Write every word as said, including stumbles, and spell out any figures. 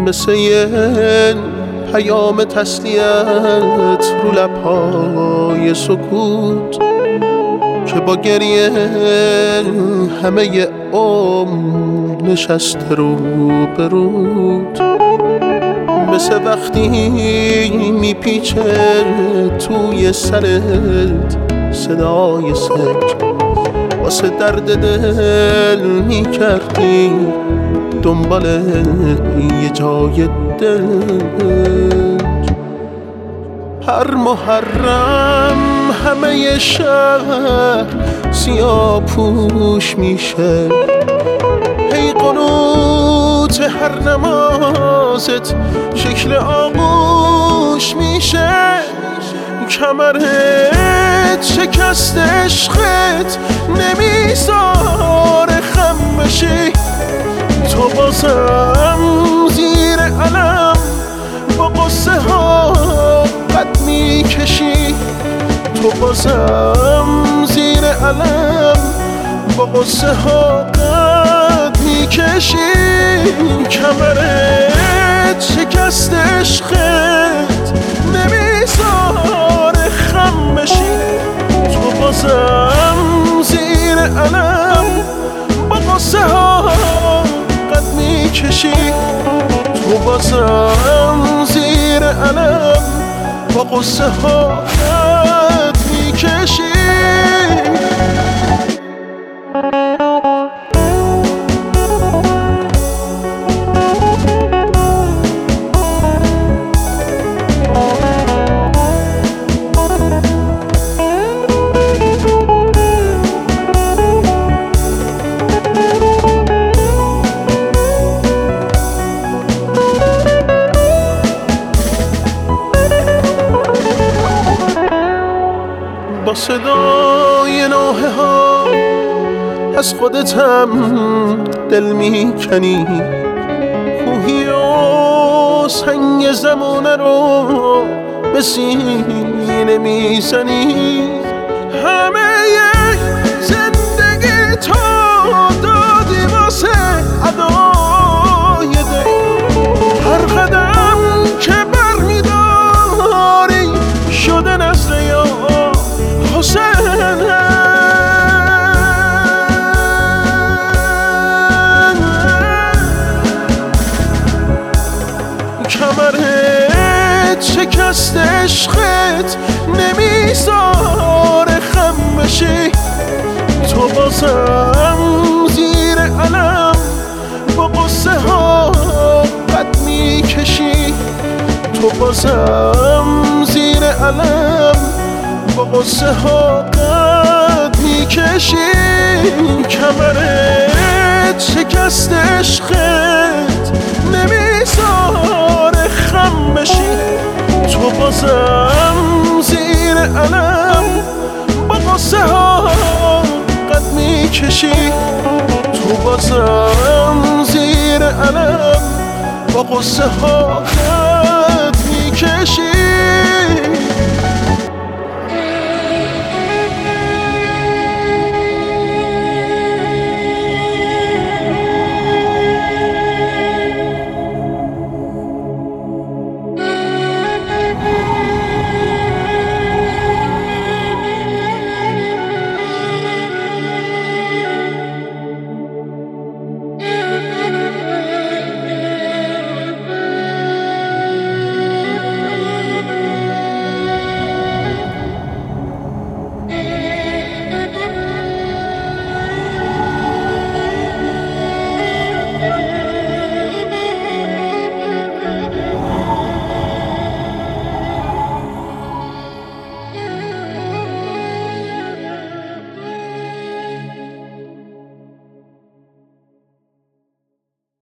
مثل یه پیام تسلیت رو لبهای سکوت که با گریه همه عمر نشسته رو برود، مثل وقتی میپیچه توی سرت صدای سنج، واسه درد دل میکردی دنبال یه جای دنج. هر محرم همه شهر سیاه پوش میشه، هی قنوت هر نمازت شکل آغوش میشه. کمرت شکست عشقت نمیذاره خم بشی، تو بازم زیر علم با قصه ها قد میکشی، تو بازم زیر علم با قصه ها قد میکشی. کمرت شکست عشقت نمیذاره خم بشی، تو بازم زیر علم با قصه ها قد میکشی، تو بازم زیر علم با قصه ها قد میکشی. با صدای نوحه ها از خودتم دل میکنی، کوهی و سنگ زمانه رو به سینه میزنی. همه زندگی تو دادی واسه ادای دل، هر قدم که بر میداری شده نسل یا حسین. کمرت شکست عشقت نمیذاره خم بشی، تو بازم زیر علم با قصه ها قد میکشی، تو بازم زیر علم با قصه ها قد میکشی. کمرت شکست عشقت نمیذاره خم بشی، تو بازم زیر علم با قصه ها قد میکشی، تو بازم زیر علم با قصه ها قد میکشی.